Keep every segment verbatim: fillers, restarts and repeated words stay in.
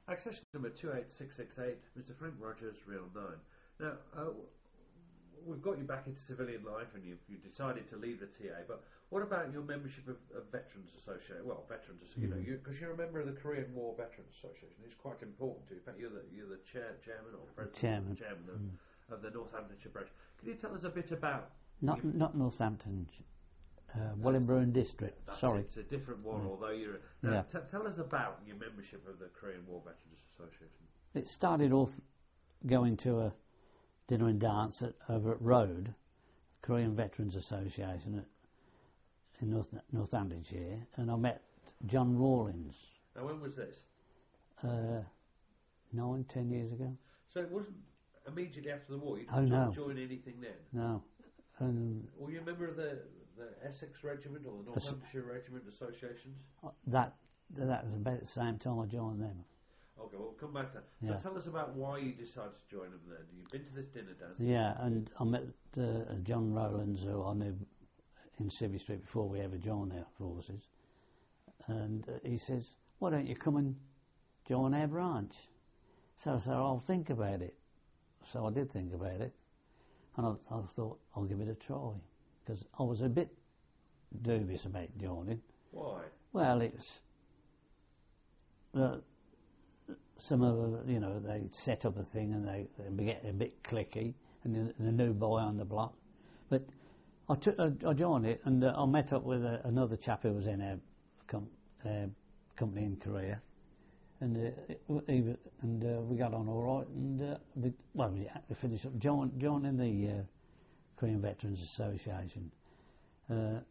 Accession number two eight six six eight, Mister Frank Rogers, Real Nine. Now, uh, we've got you back into civilian life and you've, you've decided to leave the T A, but what about your membership of, of Veterans Association? Well, Veterans, mm-hmm. you know, because you, you're a member of the Korean War Veterans Association. It's quite important to you. In fact, you're the, you're the chair, chairman or president chairman, chairman of, mm. of the Northamptonshire branch. Can you tell us a bit about... Not you, not Northampton, uh, Wellingborough District, that's sorry. It. It's a different one, mm. although you're... Now, yeah. t- tell us about your membership of the Korean War Veterans Association. It started off going to a dinner and dance at, over at Road, Korean Veterans Association at, in North, Northamptonshire, and I met John Rawlins. Now, when was this? Uh, nine, ten years ago. So it wasn't immediately after the war? You oh, didn't no. join anything then? No. Um, Were you a member of the, the Essex Regiment or the Northamptonshire Regiment Associations? That that was about the same time I joined them. Okay, well, we'll come back to that. So yeah. tell us about why you decided to join them then. You've been to this dinner dance. Yeah, and I met uh, John Rowlands, who I knew in Civvy Street before we ever joined our forces. And uh, he says, why don't you come and join our branch? So I said, I'll think about it. So I did think about it. And I, I thought, I'll give it a try. Because I was a bit dubious about joining. Why? Well, it's... Uh, some of the, you know, they set up a thing and they, they get a bit clicky, and the, the new boy on the block. But I, took, I, I joined it, and uh, I met up with uh, another chap who was in our com- uh, company in Korea, and uh, he, and uh, we got on all right. And uh, we, well, we finished up join, joining the uh, Korean Veterans Association. Uh,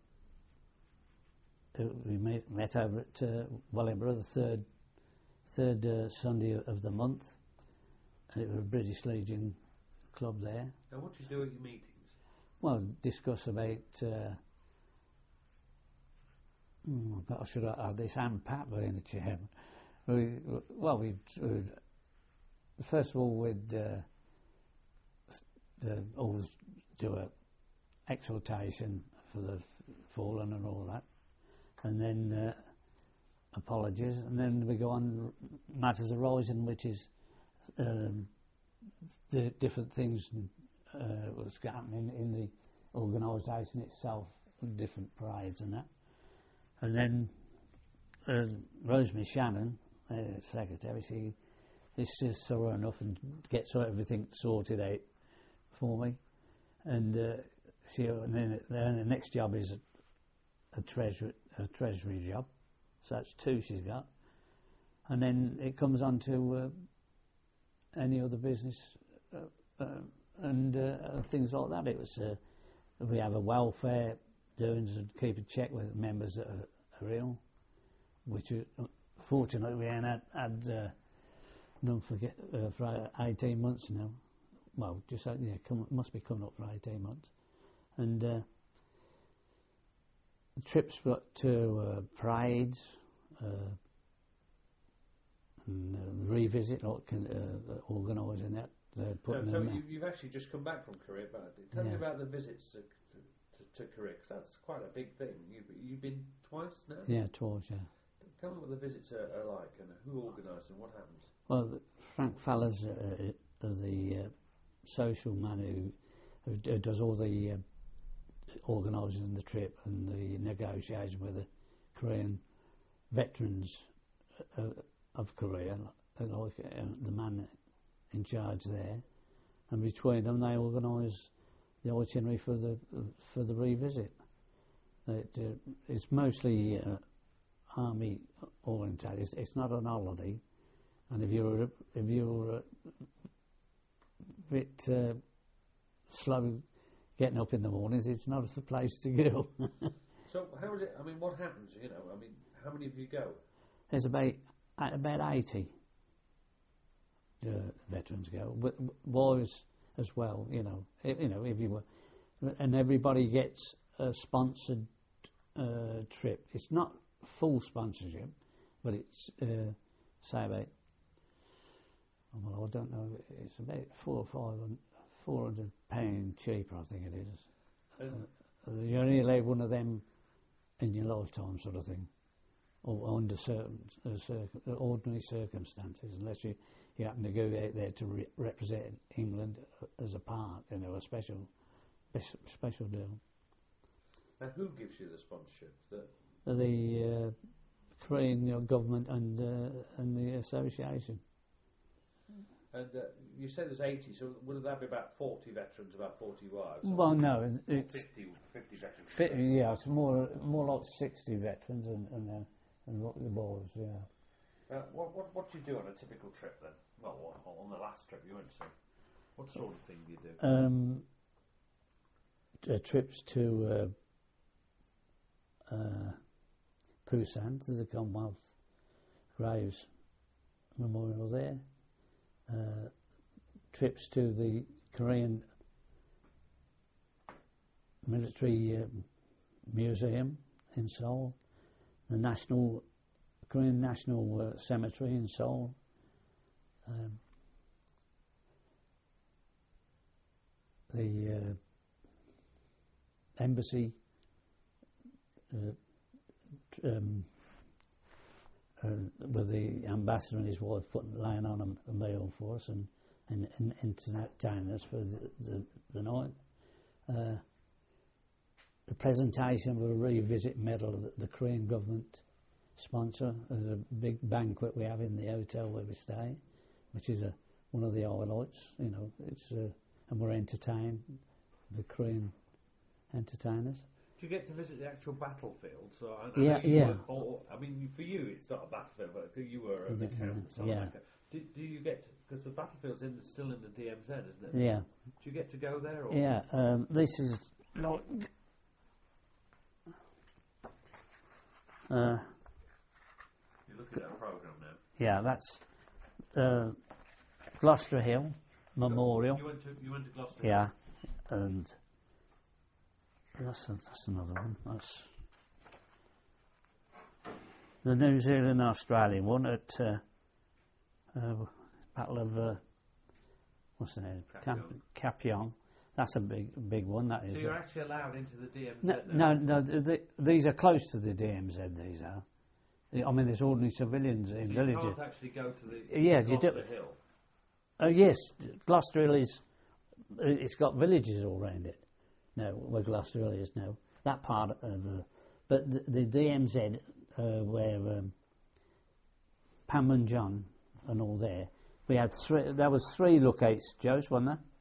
we met, met over at uh, Wellingborough, the third. Third uh, Sunday of the month, and it was a British Legion club there. Now, what do you do at your meetings? Well, discuss about. Uh, oh, I should have had this Anne Pat being the chairman. We, well, we first of all we'd uh, uh, always do a exhortation for the fallen and all that, and then. Uh, apologies, and then we go on matters arising, which is um, the different things uh, was happening in the organisation itself, different parades and that. And then uh, Rosemary Shannon, uh, secretary, she is just thorough enough and gets everything sorted out for me. And uh, she, and then, then the next job is a, a treasury, a treasury job. So that's two she's got. And then it comes on to uh, any other business uh, uh, and uh, things like that. It was uh, we have a welfare doings and keep a check with members that are, are ill, which uh, fortunately we ain't had, had uh, none for, uh, for eighteen months now. Well, just uh, yeah, come, must be coming up for eighteen months. And uh, trips to uh, parades uh, and uh, revisit, like uh, organising that. Uh, no, tell me, you, you've actually just come back from Korea, but tell yeah. me about the visits to, to, to Korea, because that's quite a big thing. You've, you've been twice now? Yeah, twice, yeah. Tell me what the visits are, are like and who organised and what happens. Well, Frank Faller's uh, the uh, social man who, who does all the uh, organising the trip and the negotiation with the Korean veterans uh, of Korea, like uh, the man in charge there, and between them they organise the itinerary for the for the revisit. It, uh, it's mostly uh, army oriented. It's, it's not an holiday, and if you're if you're a bit uh, slow getting up in the mornings, it's not the place to go. So how is it? I mean, what happens? You know, I mean, how many of you go? There's about about eighty uh, veterans go, but boys as well. You know, if, you know if you were, and everybody gets a sponsored uh, trip. It's not full sponsorship, but it's uh, say about. Well, I don't know. It's about four or five. Four hundred pound cheaper, I think it is. Uh, you only allowed one of them in your lifetime, sort of thing. or under certain uh, circ- ordinary circumstances, unless you, you happen to go out there to re- represent England as a part, you know, a special special deal. Now, who gives you the sponsorship? The, the uh, Korean you know, government and uh, and the association. And uh, you say there's eighty, so would that be about forty veterans, about forty wives? Well, no, it's fifty, fifty veterans. Fi- yeah, it's more more like sixty veterans and and, uh, and what the boys, yeah. Uh, what what what do you do on a typical trip then? Well, what, on the last trip you went to, what sort of thing do you do? Um, uh, trips to uh, uh, Busan to the Commonwealth Graves Memorial there. Uh, trips to the Korean Military uh, Museum in Seoul, the National Korean National uh, Cemetery in Seoul, um, the uh, embassy, uh, um, uh, with the ambassador and his wife putting laying on a, a meal for us and and, and entertaining us for the, the, the night. Uh, the presentation of a revisit medal that the Korean government sponsor as a big banquet we have in the hotel where we stay, which is a one of the highlights. You know, it's uh, and we're entertained, the Korean entertainers. Do you get to visit the actual battlefield? So I, I Yeah, know you yeah. Were, or, I mean, for you, it's not a battlefield, but you were as a Yeah, count. yeah, Something yeah. like that. Do, do you get because the battlefield's in still in the D M Z, isn't it? Yeah, Do you get to go there? Or? yeah. Um, this is like uh, You're looking at a program now. yeah. That's uh, Gloucester Hill Memorial. You went to you went to Gloucester. Yeah, and that's a, that's another one. That's the New Zealand Australian one at uh, uh, Battle of uh, what's the name? Cap- Capion. That's a big big one. That is. So you're actually allowed into the D M Z no, now? no, no. The, the, these are close to the D M Z. These are. I mean, there's ordinary civilians So in you villages. can't actually go to the Yeah, you Gloucester do- Hill. Oh yes, Gloucester Hill is. It's got villages all round it. No, where Gloucester Hill is now. That part of. Uh, but the, the D M Z, uh, where um, Pam and John and all there, we had three. There was three lookouts, Joes, wasn't there?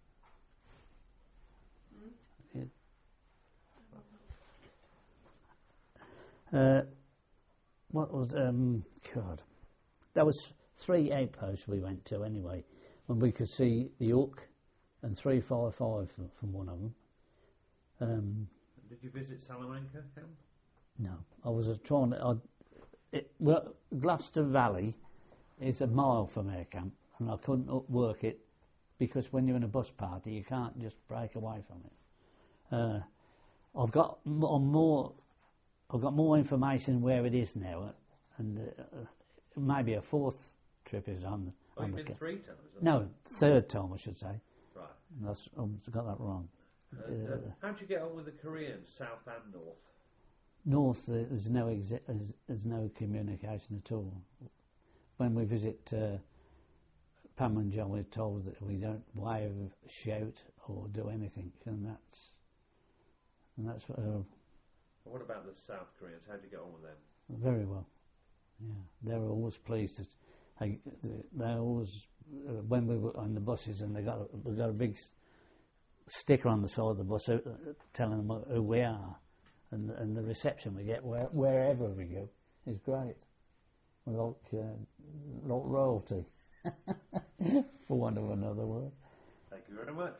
Yeah. Uh, what was um? God, there was three outposts we went to anyway, when we could see the Hook and three five five from, from one of them. Um, Did you visit Salamanca camp? no, I was uh, trying to. I, it, well, Gloucester Valley is a mile from our camp, and I couldn't up- work it because when you're in a bus party, you can't just break away from it. Uh, I've got m- on more. I've got more information where it is now, and uh, maybe a fourth trip is on. Oh, on you've the been ca- three times. haven't No, third time I should say. you? Right. That's I've got that wrong. And, uh, Uh, how'd you get on with the Koreans, south and north? North, uh, there's no exi- there's, there's no communication at all. When we visit uh, Pam and John, we're told that we don't wave, shout, or do anything, and that's and that's uh, What about the South Koreans? How'd you get on with them? very well. Yeah, they're always pleased. That they they always uh, when we were on the buses, and they got a, we got a big s- sticker on the side of the bus uh, telling them who we are, and and the reception we get where, wherever we go is great. We're like uh, like royalty, for want of another word. Thank you very much.